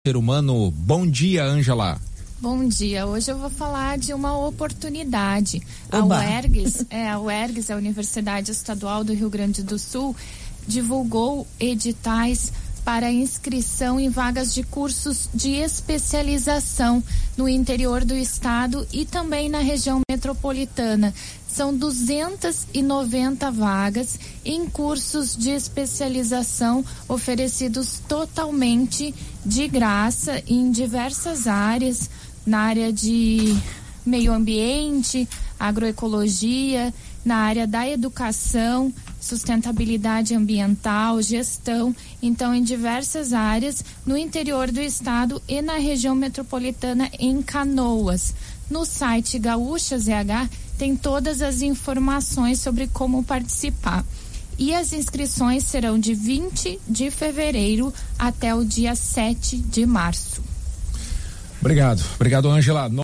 ser humano. Bom dia, Ângela. Bom dia. Hoje eu vou falar de uma oportunidade. A UERGS, a Universidade Estadual do Rio Grande do Sul, divulgou editais para inscrição em vagas de cursos de especialização no interior do estado e também na região metropolitana. São 290 vagas em cursos de especialização oferecidos totalmente de graça em diversas áreas, na área de meio ambiente, agroecologia, na área da educação, sustentabilidade ambiental, gestão, então em diversas áreas no interior do estado e na região metropolitana em Canoas. No site Gaúcha ZH tem todas as informações sobre como participar. E as inscrições serão de 20 de fevereiro até o dia 7 de março. Obrigado, Ângela.